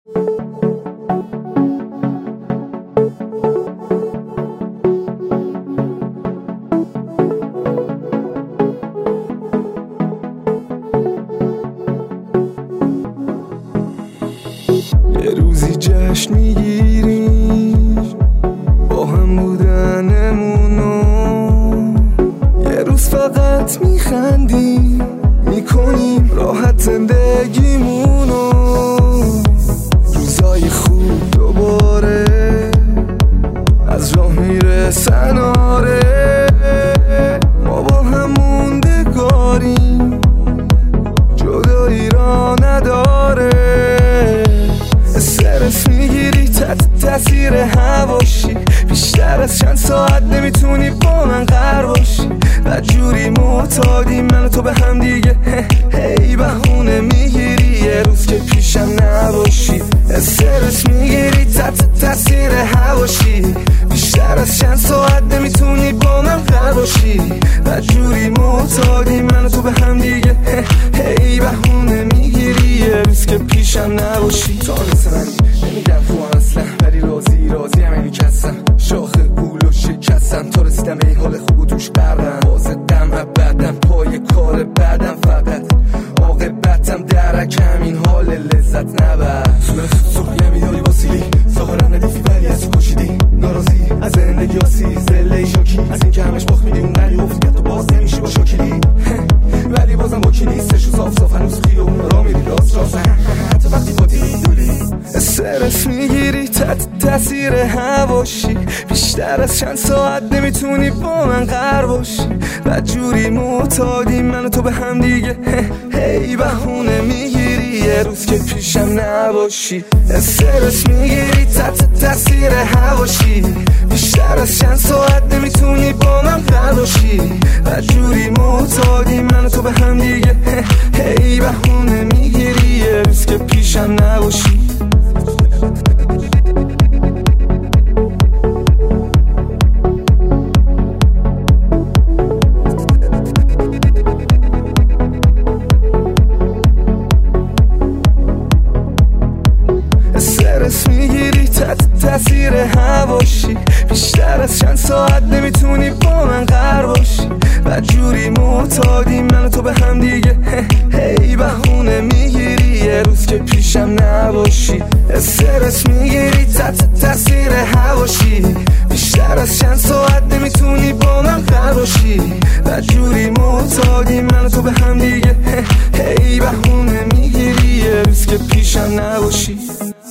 یه روزی جشن میگیریم با هم بودنمونو، یه روز فقط میخندیم میکنیم راحت زندگیمونو. روزای خوب دوباره از راه میرسن، آره ما با هم موندگاریم، جدایی را نداره. استرس میگیری تاثیر هواشی، بیشتر از چند ساعت نمیتونی با من قرار باشی. بدجوری معتادیم من و تو به هم دیگه، هی بهونه میگیری یه روز که پیشم نباشی. استرس میگیری تاثیر هواشی، بیشتر از چند ساعت نمیتونی با من قرار باشی. بدجوری معتادیم من و تو به هم دیگه، هی بهونه میگیری یه روز که پیشم نباشی. تو مثل منی نمیگم خوبم اصلا، ولی راضی همینی که هستم. شاخ گول و شکستم تا رسیدم به این حال خوب و توش غرقم. بازدم ابدم پای کار بعدم، فقط عاقبتم درک همین حال لذت نبر. صورت سرخی میداری با سیلی، ظاهرا ندیفی ولی از تو کشیدی. ناراضی از زندگی آسی زله شاکی، از این که همش باخت میدی اون قلی افتیت تو باز نمیشی با شاکلی. ولی بازم با کی نیستش و صاف هنوز خیابون را میری راست حتی وقتی خودی دولی. استرس میگیری تاثیر هواشی، بیشتر از چند ساعت نمیتونی با من قرار باشی. بدجوری معتادیم من و تو به هم دیگه، هی بهونه میگیری یه روز که پیشم نباشی. استرس میگیری تاثیر هواشی، بیشتر از چند ساعت نمیتونی با من قرار باشی. بدجوری معتادیم من و تو به هم دیگه، هی بهونه میگیری یه روز که پیشم نباشی. استرس میگیری تاثیر هواشی، بیشتر از چند ساعت نمیتونی با من قرار باشی. بدجوری معتادیم من و تو به هم دیگه، هی بهونه میگیری یه روز که پیشم نباشی. استرس میگیری تاثیر هواشی، بیشتر از چند ساعت نمیتونی با من قرار باشی. بدجوری معتادیم من و تو به هم دیگه، هی بهونه میگیری یه روز که پیشم نباشی.